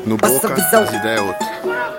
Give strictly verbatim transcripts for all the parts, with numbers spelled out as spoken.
No Boca, as ideias é outra.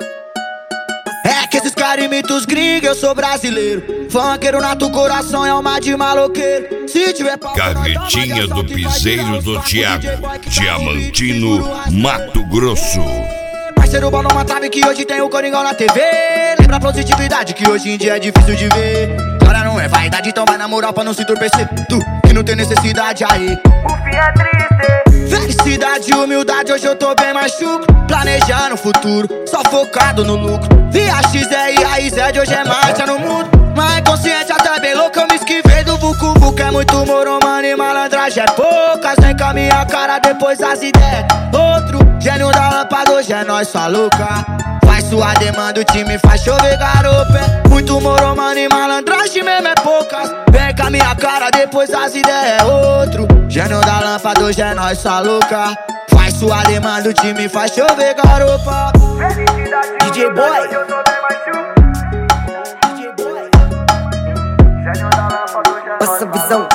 É que esses caras imitam os gringos, eu sou brasileiro. Funkeiro nato, coração é alma de maloqueiro. Se tiver pau, Carretinha do Piseiro do Thiago, Diamantino, Mato Grosso. Parceiro bom numa trave que hoje tem o Coringão na T V. Lembra a positividade que hoje em dia é difícil de ver. Agora não é vaidade, então vai na moral pra não se entorpecer. Tu que não tem necessidade aí, O fim é triste. felicidade e humildade, hoje eu tô bem machuco. Planejando o futuro, só focado no lucro. Via X E e a Z, hoje é marcha no mundo. Mas consciente até bem louco, eu me esquivei do Vucu Vucu. É muito moro, mano, e malandragem é poucas. Vem com a minha cara, depois as ideias. Outro gênio da lâmpada, hoje é nós, sua louca. Faz sua demanda, o time faz chover garopa. É muito moro, mano, e malandragem mesmo é poucas. Vem com a minha cara, depois as ideias. Outro gênio da lâmpada, hoje é nós, sua louca. Faz sua demanda, o time faz chover garopa. Felicidade D J Boy. hoje eu tô bem machuco. D J Boy. Gênio da lâmpada, hoje é Passa nós, visão.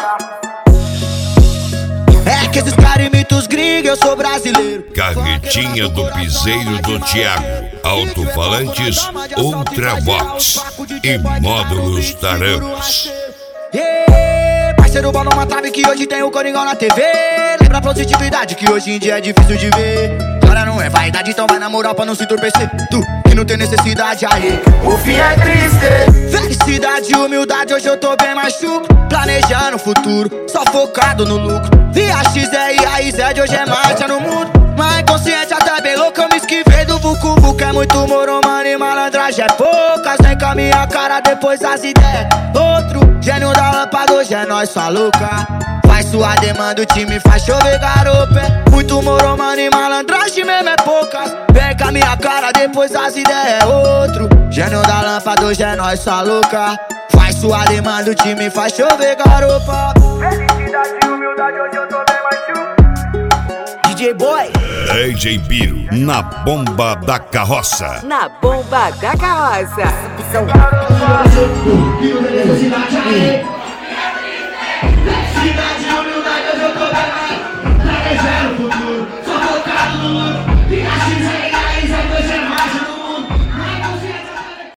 É que esses caras imitam os gringos, eu sou brasileiro. Carretinha do Piseiro do Thiago, alto-falantes Ultravox e módulos Tarampes. Yeah, parceiro bom numa trave que hoje tem o Coringão na T V. Lembra a positividade que hoje em dia é difícil de ver. Agora não é vaidade, então vai na moral pra não se entorpecer. Tu que não tem necessidade aí, O fim é triste. felicidade e humildade, hoje eu tô bem machuco. Planejando o futuro, só focado no lucro. Via X E e a Z, hoje é marcha no mundo. Mas consciente até bem louco, eu me esquivei do Vucu Vucu. É muito moro, mano, e malandragem é poucas. Vem com a minha cara, depois as ideias. Outro gênio da lâmpada, hoje é nós, sua louca. Faz sua demanda, o time faz chover garopa. É muito moro, mano, e malandragem mesmo é poucas. Vem com a minha cara, depois as ideias. Outro gênio da lâmpada, hoje é nós, sua louca. Faz sua demanda, o time faz chover garopa. Felicidade e humildade, hoje eu tô bem machuco. D J Boy. D J Biro, na bomba da carroça. Na bomba da carroça. Visão. Felicidade e humildade, hoje eu tô bem machuco. Planejando o futuro.